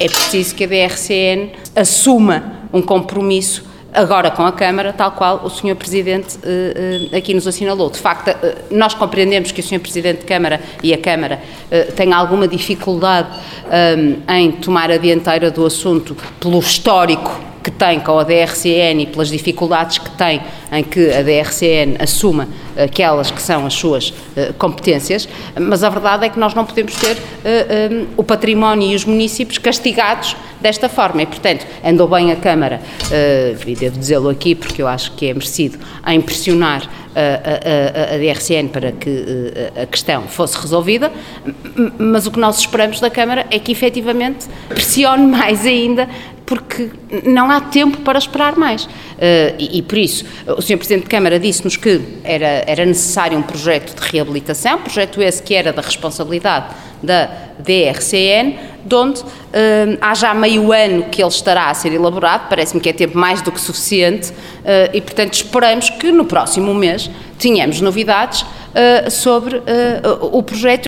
é preciso que a DRCN assuma um compromisso agora com a Câmara, tal qual o Sr. Presidente aqui nos assinalou. De facto, nós compreendemos que o Sr. Presidente de Câmara e a Câmara têm alguma dificuldade em tomar a dianteira do assunto pelo histórico que tem com a DRCN e pelas dificuldades que tem em que a DRCN assuma aquelas que são as suas competências, mas a verdade é que nós não podemos ter o património e os municípios castigados desta forma e, portanto, andou bem a Câmara, e devo dizê-lo aqui porque eu acho que é merecido, a impressionar a DRCN para que a questão fosse resolvida, mas o que nós esperamos da Câmara é que efetivamente pressione mais ainda, porque não há tempo para esperar mais. E por isso, o Sr. Presidente de Câmara disse-nos que era necessário um projeto de reabilitação, projeto esse que era da responsabilidade da DRCN, de onde há já meio ano que ele estará a ser elaborado, parece-me que é tempo mais do que suficiente, e portanto esperamos que no próximo mês tenhamos novidades sobre o projeto.